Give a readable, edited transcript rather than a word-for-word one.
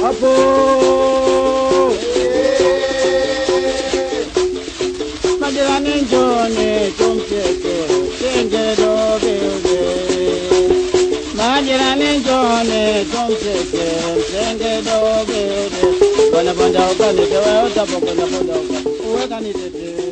Apo Majirani njoni tumcheke Sengero bebe Majirani njoni tumcheke Sengero bebe Bwana bonda ukanite wewe utapo bwana bonda ukanite uwe kanite